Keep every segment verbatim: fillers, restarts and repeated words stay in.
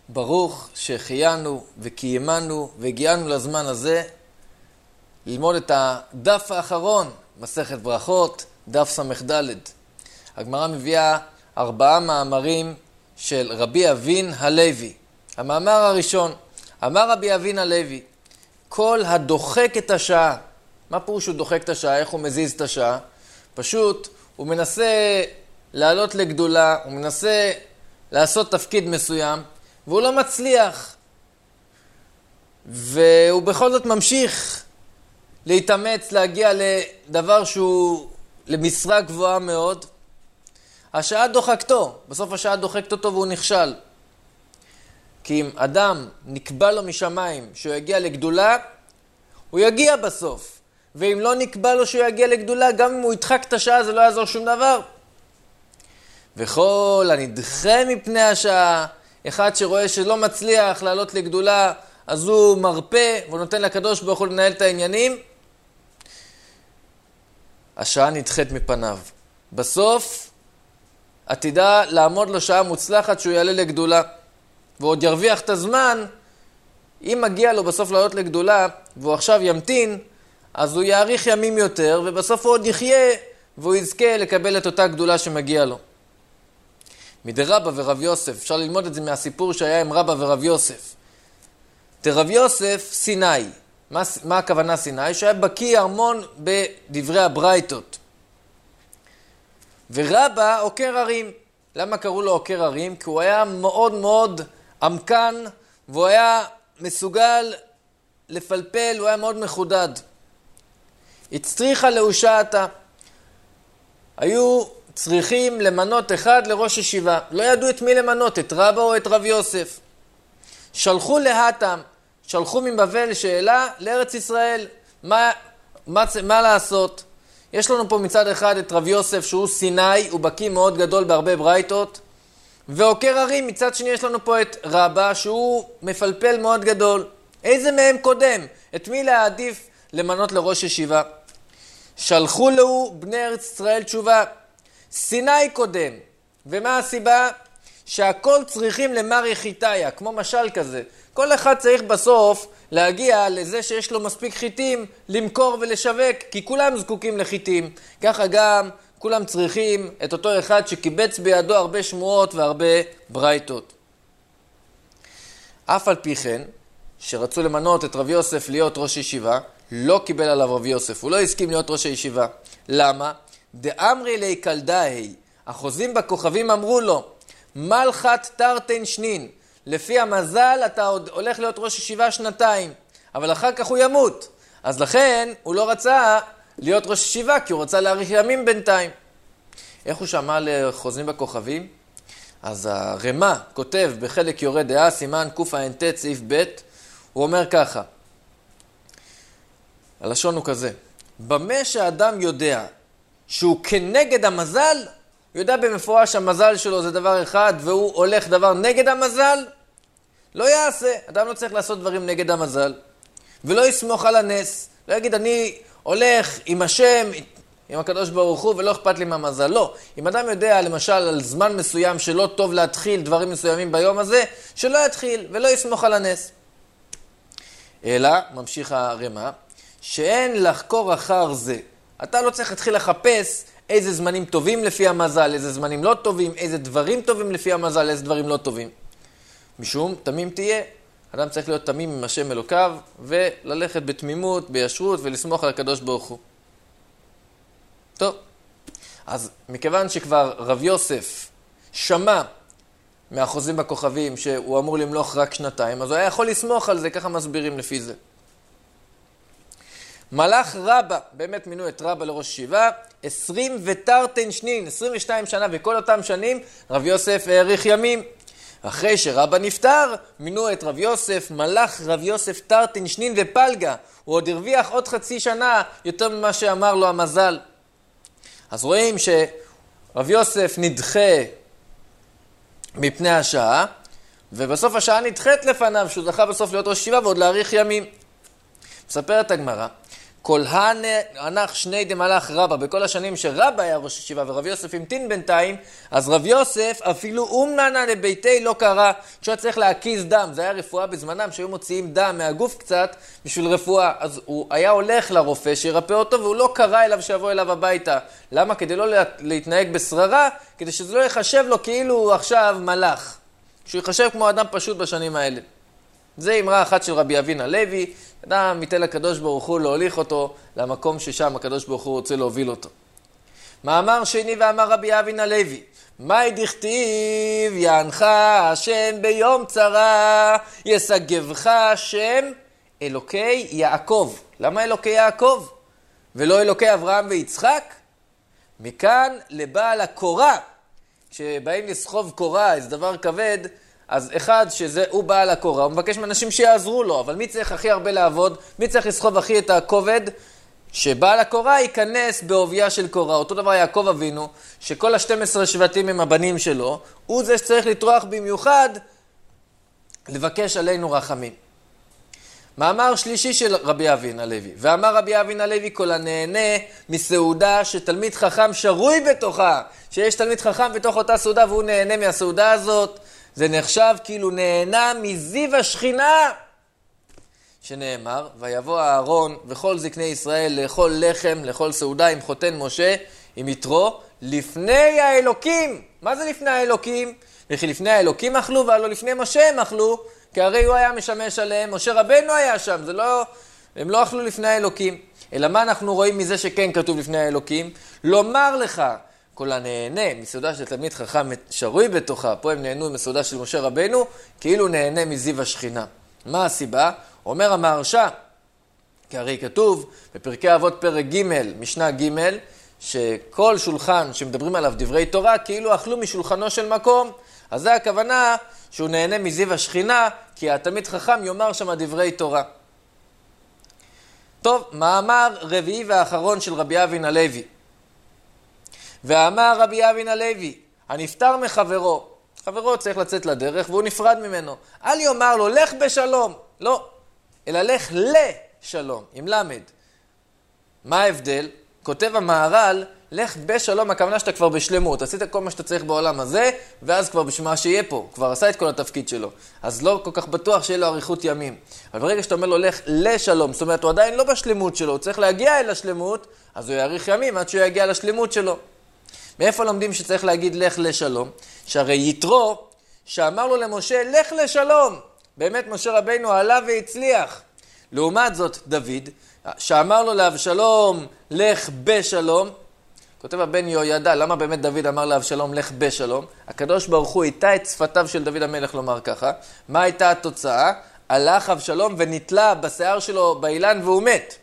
ברוך שהחיינו וקיימנו והגיענו לזמן הזה ללמוד את הדף האחרון, מסכת ברכות, דף ס"ד. הגמרא מביאה ארבעה מאמרים של רבי אבין הלוי. המאמר הראשון, אמר רבי אבין הלוי, כל הדוחק את השעה. מה פירוש הוא דוחק את השעה? איך הוא מזיז את השעה? פשוט הוא מנסה לעלות לגדולה, הוא מנסה לעשות תפקיד מסוים, והוא לא מצליח. והוא בכל זאת ממשיך להתאמץ, להגיע לדבר שהוא למשרה גבוהה מאוד. השעה דוחקתו, בסוף השעה דוחקת אותו והוא נכשל. כי אם אדם נקבע לו משמיים שהוא יגיע לגדולה, הוא יגיע בסוף. ואם לא נקבע לו שהוא יגיע לגדולה, גם אם הוא ידחק את השעה זה לא יעזור שום דבר. וכל הנדחה מפני השעה, אחד שרואה שלא מצליח לעלות לגדולה, אז הוא מרפא והוא נותן לקדוש ברוך הוא לנהל את העניינים. השעה נדחית מפניו. בסוף עתידה לעמוד לו שעה מוצלחת שהוא יעלה לגדולה. ועוד ירוויח את הזמן, אם מגיע לו בסוף לעלות לגדולה, והוא עכשיו ימתין, אז הוא יאריך ימים יותר, ובסוף הוא עוד יחיה, והוא יזכה לקבל את אותה גדולה שמגיע לו. מדי רבא ורב יוסף, אפשר ללמוד את זה מהסיפור שהיה עם רבא ורב יוסף. תרב יוסף סיני. מה, מה הכוונה סיני? שהיה בקיא המון בדברי הברייתות. ורבא עוקר הרים. למה קראו לו עוקר הרים? כי הוא היה מאוד מאוד עמקן, והוא היה מסוגל לפלפל, הוא היה מאוד מחודד. הצריכה להושעתה. היו צריכים למנות אחד לראש ישיבה. לא ידעו את מי למנות, את רבא או את רב יוסף. שלחו להתם, שלחו מבבל שאלה לארץ ישראל. מה, מה, מה לעשות? יש לנו פה מצד אחד את רב יוסף שהוא סיני, הוא בקיא מאוד גדול בהרבה ברייתות. ועוקר הרים, מצד שני יש לנו פה את רבא שהוא מפלפל מאוד גדול. איזה מהם קודם? את מי להעדיף למנות לראש ישיבה? שלחו לו בני ארץ ישראל תשובה. סיני קודם. ומה הסיבה? שהכל צריכים למר יחיתיה, כמו משל כזה. כל אחד צריך בסוף להגיע לזה שיש לו מספיק חיטים למכור ולשווק, כי כולם זקוקים לחיטים. ככה גם כולם צריכים את אותו אחד שקיבץ בידו הרבה שמועות והרבה ברייתות. אף על פי כן, שרצו למנות את רב יוסף להיות ראש ישיבה, לא קיבל עליו רב יוסף, הוא לא הסכים להיות ראש הישיבה. למה? דאמרי לי קלדאי, החוזים בכוכבים אמרו לו, מלכת תרתן שנין, לפי המזל אתה עוד הולך להיות ראש ישיבה שנתיים, אבל אחר כך הוא ימות. אז לכן הוא לא רצה להיות ראש ישיבה, כי הוא רצה להאריך ימים בינתיים. איך הוא שמע לחוזים בכוכבים? אז הרמ"א כותב בחלק יורה דעה, סימן קע"ט סעיף ב', הוא אומר ככה, הלשון הוא כזה, במה שהאדם יודע שהוא כנגד המזל, הוא יודע במפורש שהמזל שלו זה דבר אחד, והוא הולך דבר נגד המזל, לא יעשה. אדם לא צריך לעשות דברים נגד המזל, ולא יסמוך על הנס. לא יגיד, אני הולך עם השם, עם הקדוש ברוך הוא, ולא אכפת לי מהמזל. לא. אם אדם יודע, למשל, על זמן מסוים שלא טוב להתחיל דברים מסוימים ביום הזה, שלא יתחיל, ולא יסמוך על הנס. אלא, ממשיך הרמ"א, שאין לחקור אחר זה. אתה לא צריך להתחיל לחפש איזה זמנים טובים לפי המזל, איזה זמנים לא טובים, איזה דברים טובים לפי המזל, איזה דברים לא טובים. משום, תמים תהיה. אדם צריך להיות תמים עם השם אלוקיו, וללכת בתמימות, בישרות, ולסמוך על הקדוש ברוך הוא. טוב, אז מכיוון שכבר רב יוסף שמע מהחוזים בכוכבים שהוא אמור למלוך רק שנתיים, אז הוא היה יכול לסמוך על זה, ככה מסבירים לפי זה. מלך רבא, באמת מינו את רבא לראש ישיבה, עשרים ותרתן שנין, עשרים ושתיים שנה, וכל אותם שנים רב יוסף האריך ימים. אחרי שרבא נפטר, מינו את רב יוסף, מלך רב יוסף תרתן שנין ופלגה. הוא עוד הרוויח עוד חצי שנה יותר ממה שאמר לו המזל. אז רואים שרב יוסף נדחה מפני השעה, ובסוף השעה נדחית לפניו, שהוא זכה בסוף להיות ראש ישיבה ועוד להאריך ימים. מספרת הגמרא, כל הנח שני דמלך רבא, בכל השנים שרבא היה ראש ישיבה ורב יוסף המתין בינתיים, אז רב יוסף אפילו אומננה לביתי לא קרא, כשהוא צריך להקיז דם, זה היה רפואה בזמנם שהיו מוציאים דם מהגוף קצת בשביל רפואה, אז הוא היה הולך לרופא שירפא אותו והוא לא קרא אליו שיבוא אליו הביתה. למה? כדי לא להתנהג בשררה, כדי שזה לא יחשב לו כאילו הוא עכשיו מלאך, שהוא יחשב כמו אדם פשוט בשנים האלה. זה אמרה אחת של רבי אבינה לוי, אדם ייתן לקדוש ברוך הוא להוליך אותו למקום ששם הקדוש ברוך הוא רוצה להוביל אותו. מאמר שני ואמר רבי אבינה לוי, מאי דכתיב יענך השם ביום צרה, יסגבך השם אלוקי יעקב. למה אלוקי יעקב ולא אלוקי אברהם ויצחק? מכאן לבעל הקורה, כשבאים לסחוב קורה, זה דבר כבד, אז אחד שזה הוא בעל הקורה, הוא מבקש מאנשים שיעזרו לו, אבל מי צריך הכי הרבה לעבוד? מי צריך לסחוב הכי את הכובד? שבעל הקורה ייכנס בעוביה של קורה. אותו דבר יעקב אבינו, שכל ה-שנים עשר שבטים הם הבנים שלו, הוא זה שצריך לטרוח במיוחד לבקש עלינו רחמים. מאמר שלישי של רבי אבינה לוי, ואמר רבי אבינה לוי, כל הנהנה מסעודה שתלמיד חכם שרוי בתוכה, שיש תלמיד חכם בתוך אותה סעודה והוא נהנה מהסעודה הזאת, זה נחשב כאילו נהנה מזיו השכינה, שנאמר, ויבוא אהרון וכל זקני ישראל לאכול לחם, לאכול סעודה עם חותן משה, עם יתרו, לפני האלוקים. מה זה לפני האלוקים? וכי לפני האלוקים אכלו, והלא לפני משה הם אכלו, כי הרי הוא היה משמש עליהם, משה רבנו היה שם, זה לא, הם לא אכלו לפני האלוקים. אלא מה אנחנו רואים מזה שכן כתוב לפני האלוקים? לומר לך, כל הנהנה מסעודה של תלמיד חכם שרוי בתוכה, פה הם נהנו מסעודה של משה רבנו, כאילו נהנה מזיו השכינה. מה הסיבה? אומר המהרש"א, כי הרי כתוב בפרקי אבות פרק ג' משנה ג', שכל שולחן שמדברים עליו דברי תורה, כאילו אכלו משולחנו של מקום. אז זה הכוונה שהוא נהנה מזיו השכינה, כי התלמיד חכם יאמר שם דברי תורה. טוב, מאמר רביעי ואחרון של רבי אבינה לוי. ואמר רבי אבינה לוי, הנפטר מחברו, חברו צריך לצאת לדרך והוא נפרד ממנו. אל יאמר לו, לך בשלום. לא, אלא לך לשלום, עם למד. מה ההבדל? כותב המהר"ל, לך בשלום, הכוונה שאתה כבר בשלמות. עשית כל מה שאתה צריך בעולם הזה, ואז כבר בשמה שיהיה פה. כבר עשה את כל התפקיד שלו. אז לא כל כך בטוח שיהיה לו אריכות ימים. אבל ברגע שאתה אומר לו, לך לשלום, זאת אומרת, הוא עדיין לא בשלמות שלו, הוא צריך להגיע אל השלמות, אז הוא יאריך ימים עד שהוא יגיע לשלמות שלו. מאיפה לומדים שצריך להגיד לך לשלום? שהרי יתרו, שאמר לו למשה, לך לשלום. באמת משה רבינו עלה והצליח. לעומת זאת דוד, שאמר לו לאבשלום, לך בשלום. כותב הבן יהוידע, למה באמת דוד אמר לאבשלום, לך בשלום? הקדוש ברוך הוא איתה את שפתיו של דוד המלך לומר ככה. מה הייתה התוצאה? הלך אבשלום ונתלה בשיער שלו באילן והוא מת.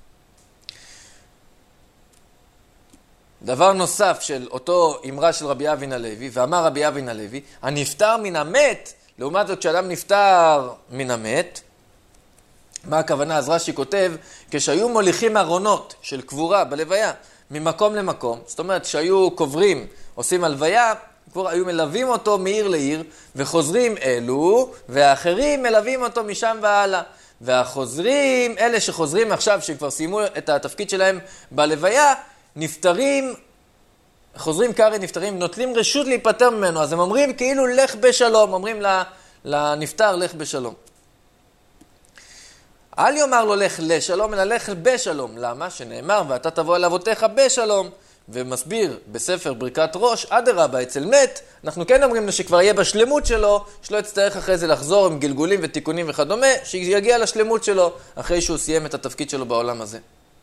דבר נוסף של אותו אמרה של רבי אבינה לוי, ואמר רבי אבינה לוי, הנפטר מן המת, לעומת זאת כשאדם נפטר מן המת, מה הכוונה? אז רש"י כותב, כשהיו מוליכים ארונות של קבורה בלוויה, ממקום למקום, זאת אומרת שהיו קוברים, עושים הלוויה, כבר היו מלווים אותו מעיר לעיר, וחוזרים אלו, והאחרים מלווים אותו משם והלאה. והחוזרים, אלה שחוזרים עכשיו, שכבר סיימו את התפקיד שלהם בלוויה, נפטרים, חוזרים קרי נפטרים, נוטלים רשות להיפטר ממנו, אז הם אומרים כאילו לך בשלום, אומרים לנפטר לך בשלום. אל יאמר לו לך לשלום, אלא לך בשלום. למה? שנאמר, ואתה תבוא אל אבותיך בשלום. ומסביר בספר ברכת ראש, אדרבה אצל מת, אנחנו כן אומרים לו שכבר יהיה בשלמות שלו, שלא יצטרך אחרי זה לחזור עם גלגולים ותיקונים וכדומה, שיגיע לשלמות שלו אחרי שהוא סיים את התפקיד שלו בעולם הזה.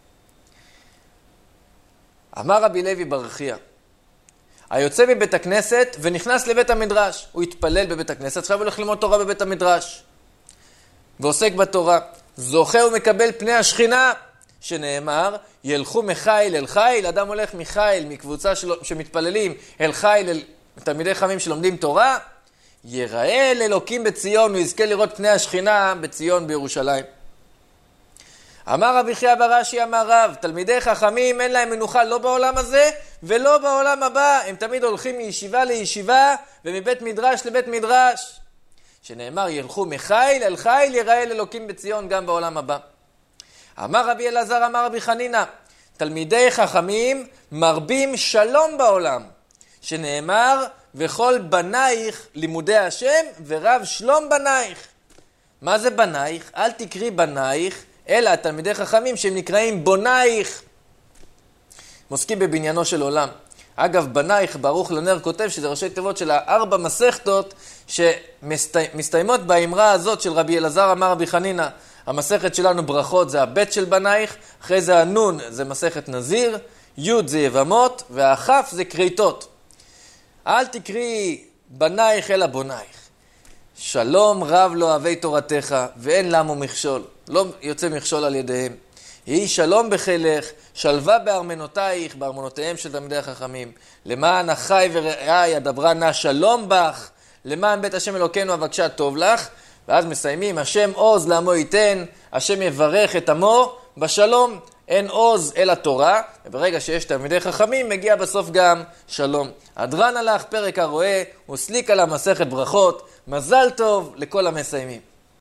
אמר רבי לוי ברכיה, היוצא מבית הכנסת ונכנס לבית המדרש, הוא התפלל בבית הכנסת, עכשיו הוא הולך ללמוד תורה בבית המדרש, ועוסק בתורה, זוכה ומקבל פני השכינה, שנאמר, ילכו מחיל אל חיל, אדם הולך מחיל, מקבוצה של, שמתפללים, אל חיל, אל תלמידי חמים שלומדים תורה, יראה אל אלוקים בציון, הוא יזכה לראות פני השכינה בציון בירושלים. אמר רבי חייא בר אשי אמר רב, תלמידי חכמים אין להם מנוחה לא בעולם הזה ולא בעולם הבא, הם תמיד הולכים מישיבה לישיבה ומבית מדרש לבית מדרש, שנאמר ילכו מחיל אל חיל, יראה אל אלוקים בציון גם בעולם הבא. אמר רבי אלעזר, אמר רבי חנינא, תלמידי חכמים מרבים שלום בעולם, שנאמר, וכל בנייך לימודי השם ורב שלום בנייך. מה זה בנייך? אל תקרי בנייך, אלא תלמידי חכמים שהם נקראים בונייך. מוסקים בבניינו של עולם. אגב, בנייך, ברוך לנר כותב שזה ראשי תיבות של הארבע מסכתות שמסתיימות באמרה הזאת של רבי אלעזר אמר רבי חנינא. המסכת שלנו ברכות זה הבית של בנייך, אחרי זה הנון זה מסכת נזיר, י' זה יבמות, והחף זה קריטות. אל תקרי בנייך אלא בונייך. שלום רב לא אוהבי תורתך, ואין למו מכשול. לא יוצא מכשול על ידיהם. יהי שלום בחילך, שלווה בארמנותייך, בארמנותיהם של תלמידי החכמים. למען אחי ורעי אדברה נא שלום בך, למען בית השם אלוקינו אבקשה טוב לך. ואז מסיימים, השם עוז לעמו ייתן, השם יברך את עמו בשלום. אין עוז אלא תורה, וברגע שיש תלמידי חכמים מגיע בסוף גם שלום. הדרן הלך פרק הרואה, וסליק על המסכת ברכות, מזל טוב לכל המסיימים.